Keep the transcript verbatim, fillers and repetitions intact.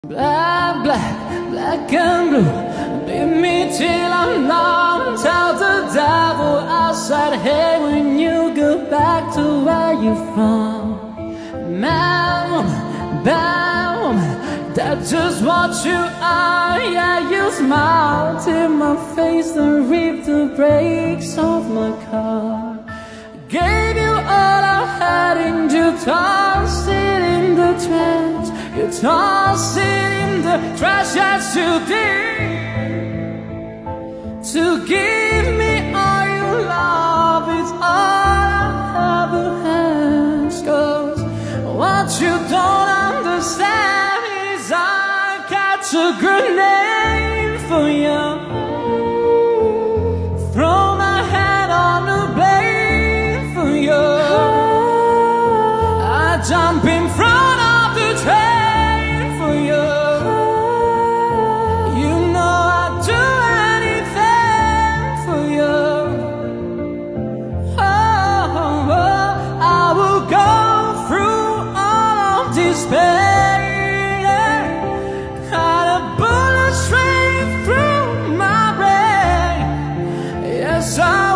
Black, black, black and blue. Beat me till I'm numb. Tell the devil outside, hey, when you go back to where you're from. Man, woman, bad woman, that's just what you are. Yeah, you smile to my face and rip the brakes off my car. Gave you all I had and you tossed it in the trash. You tossed it in the trash as you did. To give me all your love is all I ever has. Cause what you don't understand is I got a grenade for you. Throw my hand on the blade for you. I jump in front of the train for you. You know I'd do anything for you. Oh, oh, I will go through all of this pain, yeah. Cut a bullet straight through my brain. Yes, I